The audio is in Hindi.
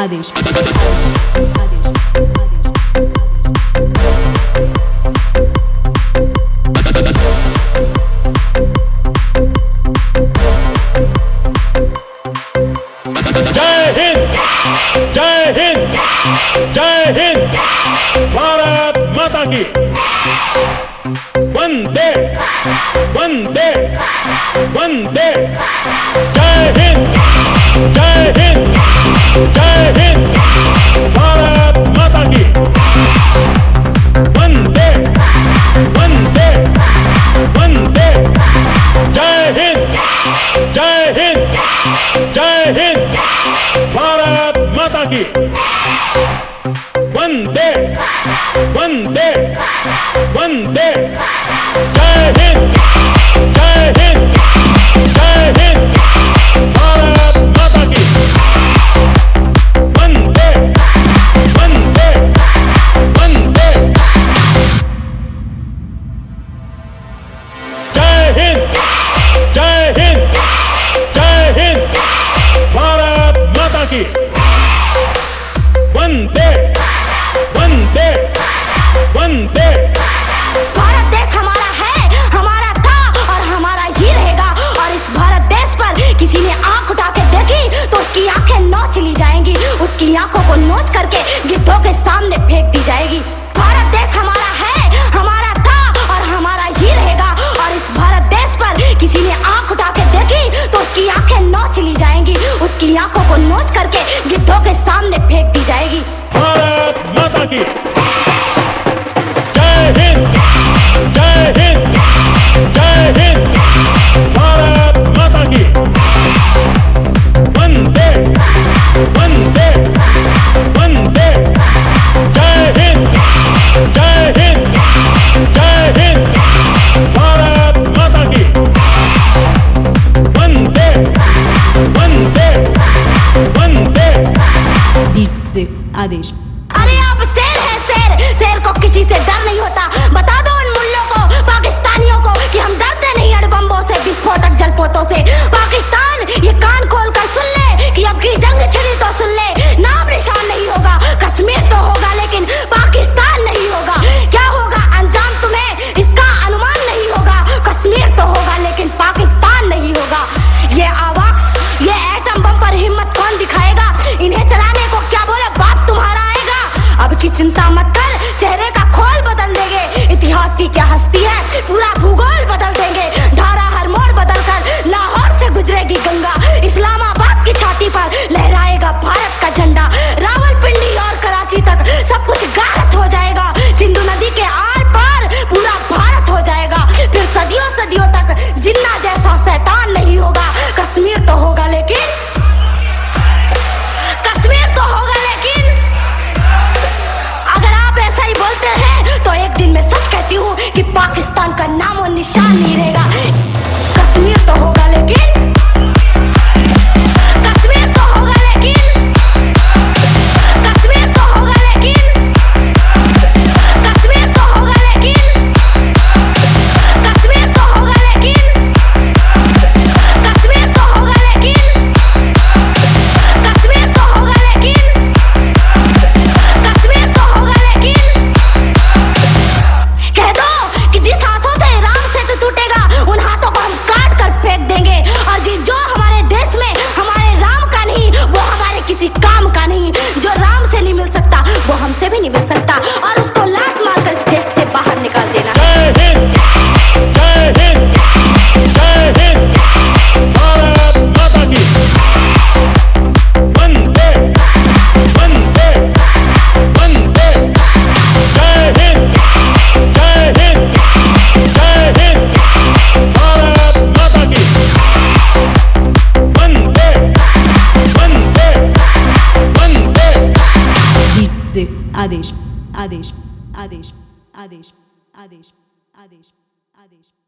आदेश जय हिंद, जय हिंद, जय हिंद, भारत माता की वंदे वंदे वंदे। जय हिंद, जय हिंद, जय हिंद, भारत माता की वंदे वंदे वंदे। जय हिंद, जय हिंद, जय हिंद, भारत माता की वंदे वंदे वंदे। जय हिंद, जय हिंद, जय हिंद, भारत माता की वंदे वंदे वंदे। जय हिंद, जय हिंद, जय हिंद, भारत माता की वंदे वंदे वंदे। भारत देश हमारा है, हमारा था और हमारा ही रहेगा। और इस भारत देश पर किसी ने आंख उठा के देखी तो उसकी आंखें नोच ली जाएंगी, उसकी आंखों को नोच करके गिद्धों के सामने फेंक दी जाएगी। भारत देश हमारा है, हमारा था और हमारा ही रहेगा। और इस भारत देश पर किसी ने आंख उठा के देखी तो उसकी आंखें नोच ली जाएंगी, उसकी आंखों को नोच करके गिद्धों के सामने फेंक दी जाएगी। भारत माता की जय हिंद, जय हिंद, जय हिंद, भारत माता की वंदे वंदे वंदे। जय हिंद, जय हिंद, जय हिंद, भारत माता की वंदे वंदे वंदे। आदेश। अरे आप शेर है शेर, शेर को किसी से डर नहीं होता। बता दो उन मुल्लों को, पाकिस्तानियों को कि हम डरते नहीं अणुबम्बों से, विस्फोटक जलपोतों से। पाकिस्तान ये कान खोल कर सुन ले कि अब की जंग छिड़ी तो सुन ले। नाम निशान नहीं होगा, कश्मीर तो होगा लेकिन पाकिस्तान नहीं होगा। क्या होगा अंजाम तुम्हें इसका अनुमान नहीं होगा। कश्मीर तो होगा लेकिन पाकिस्तान नहीं होगा। ये आवाक्स, ये एटम बम पर हिम्मत कौन दिखाएगा। इन्हें चलाने को क्या बोले बाप तुम्हारा आएगा। अब की चिंता मत कर, चेहरे का खोल बदल देंगे। इतिहास की क्या हस्ती है, पूरा भूगोल बदल देंगे। धारा हर मोड़ बदल कर लाहौर से गुजरेगी गंगा। इस्लामाबाद की छाती पर लहराएगा भारत का झंडा। रावलपिंडी और कराची तक सब कुछ गारत हो जाएगा। सिंधु नदी के आर पार पूरा भारत हो जाएगा। फिर सदियों सदियों तक जिन्ना जैसा शैतान नहीं होगा। कश्मीर तो होगा लेकिन, कश्मीर तो होगा लेकिन अगर आप ऐसा ही बोलते हैं तो एक दिन मैं सच कहती हूँ कि पाकिस्तान का नाम और निशान नहीं रहेगा। कश्मीर तो होगा लेकिन, कश्मीर तो होगा लेकिन, कश्मीर तो होगा लेकिन, कश्मीर तो होगा लेकिन, कश्मीर तो होगा लेकिन, कश्मीर तो होगा लेकिन, कश्मीर तो होगा लेकिन, कश्मीर तो होगा लेकिन। कह दो कि जिस हाथों से राम सेतु टूटेगा उन हाथों को हम काट कर फेंक देंगे। और जो हमारे देश में हमारे राम का नहीं वो हमारे किसी काम का नहीं। जो राम से नहीं मिल सकता वो हमसे भी नहीं मिल सकता। और उसको लात मारकर इस देश से बाहर निकाल देना। जय हिंद, जय हिंद, जय हिंद, भारत माता की वंदे वंदे वंदे। जय हिंद, जय हिंद, जय हिंद, भारत माता की वंदे वंदे वंदे। आदेश आदेश आदेश आदेश आदेश आदेश आदेश।